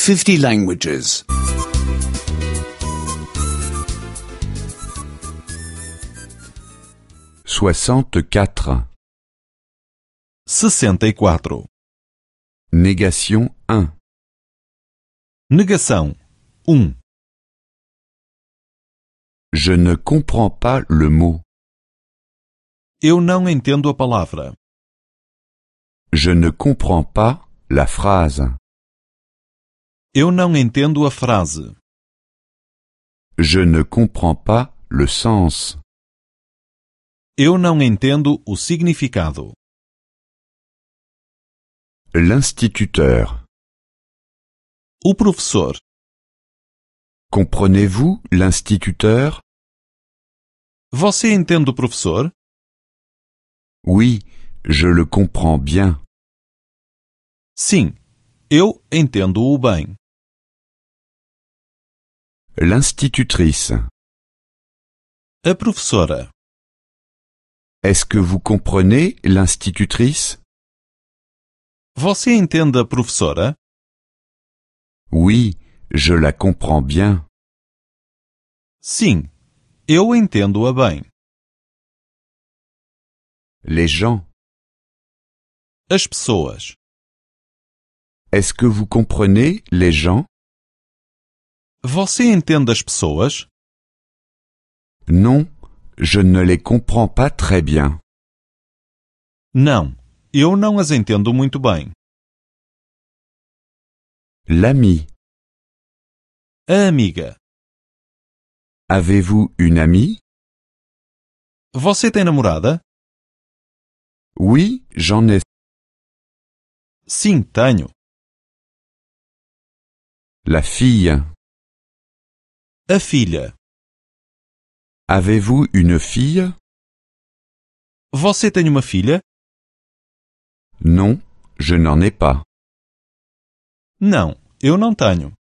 50 languages. 64. 64. Négation 1. Negação 1. Je ne comprends pas le mot. Eu não entendo a palavra. Je ne comprends pas la phrase. Eu não entendo a frase. Je ne comprends pas le sens. Eu não entendo o significado. L'instituteur. O professor. Comprenez-vous l'instituteur? Você entende o professor? Oui, je le comprends bien. Sim, eu entendo-o bem. L'institutrice. A professora. Est-ce que vous comprenez l'institutrice? Você entende a professora? Oui, je la comprends bien. Sim, eu entendo-a bem. Les gens. As pessoas. Est-ce que vous comprenez les gens? Você entende as pessoas? Non, je ne les comprends pas très bien. Não, eu não as entendo muito bem. L'ami. A amiga. Avez-vous une amie? Você tem namorada? Oui, j'en ai. Sim, tenho. La fille. A filha. Avez-vous une fille? Você tem uma filha? Non, je n'en ai pas. Não, eu não tenho.